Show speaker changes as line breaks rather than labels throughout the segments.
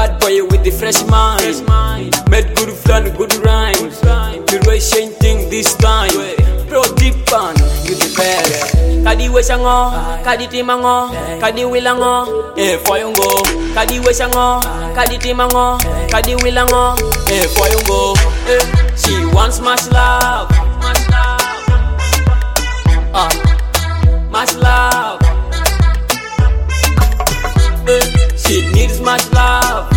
bad boy with the fresh mind. Made good fun, good rhymes. The way same thing this time. Bro deep on, you the best. Kadi wesango, kadi timango, kadi wilango, foyongo. Kadi wesango, kadi timango, kadi wilango, foyongo. She wants much love, much love. She needs much love,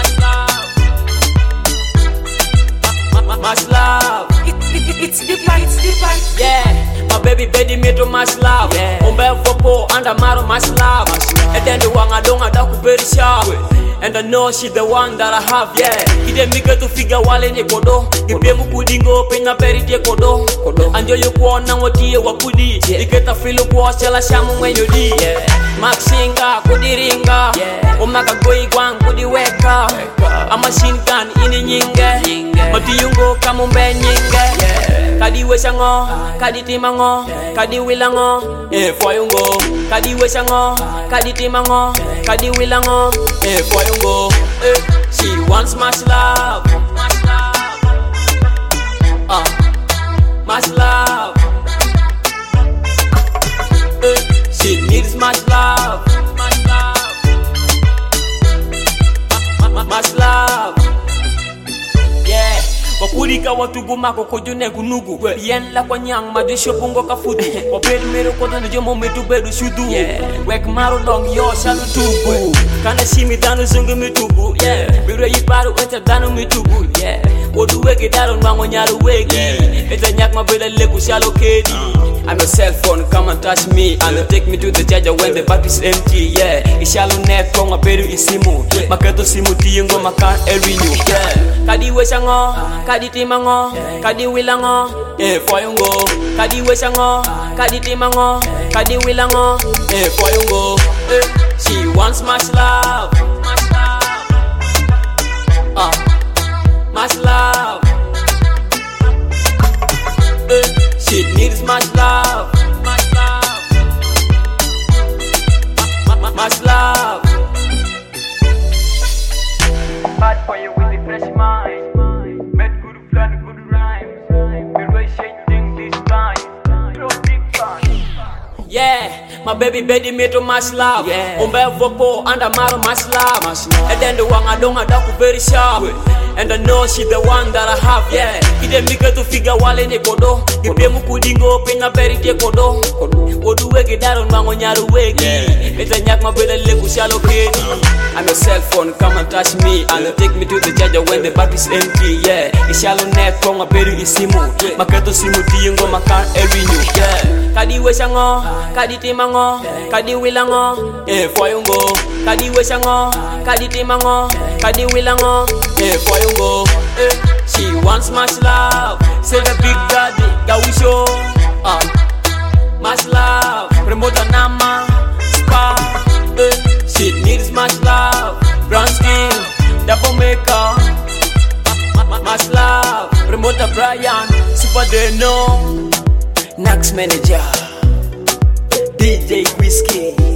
much love.
It's different,
Yeah, my baby me to much love. Umbe fopo and amaro much love. And then the one I don't have very sharp. And I know she's the one that I have, yeah. Ide mika to figure wale ni kodo. Ipe mukudingo penya perite kodo. Anjo yu kuona wotie wakudi. Iketa filo kwa chala shamu mwenyo di. Maxinga kudiringa. Omaka goi gwang kudiweka. A machine gun ini nyinge. Matiyungo kamumbe nyinge. Kadi wesango, kadi timango, kadi wilango, foyungo. Kadi wesango, kadi timango, kadi wilango, foyungo. She wants much love, much love. She needs much love, much love. Yeah. Wakurika watuguma kokojune kunugu yen la kwanyang madisho pungo kafudu wabedu mero kodo no jomo metu bedu shudu wek maro dong yo shalu tubu kana shimi danu zungu mitubu biro yiparu enta danu mitubu odu wege daro nwango nyaru wegi eta nyak mabela leku shalo kedi. I'm your cell phone, come and touch me and take me to the charger when the battery's empty. Ishalo net konga peru isimu maketo simu tiyingo makan erinyu. Kadi wesango, kadi timango, kadi wilango, foyongo. Kadi wesango, kadi timango, kadi wilango, foyongo. She wants much love, much love. She needs much love, much love. Bad for you with the fresh mind. Made good fun, good rhymes. The way shaping this time. Yeah, my baby me to much love. Umbe vopo and amaro much love. And then the one I don't have very sharp. And I know she's the one that I have, Ide mika to figure wale ni kodo. Ipe mukudingo penya perite kodo. Odu wege daro nwango nyaru wegi. Eta nyak mabela leku shalo kedi. I'm your cell phone, come and touch me and take me to the charger when the battery's empty, Ishalo net konga peru isimu maketo simu tiyingo makan erinyu, Kadi wesango, kadi timango, kadi wilango, foyungo. Kadi wesango, kadi timango, kadi wilango, foyungo. She wants much love. Say the big daddy, gawisho. Much love. Remote nama, spa. She needs much love. Brown skin, double makeup. Much love. Remote Brian, Super Deno. Next manager, DJ Whiskey.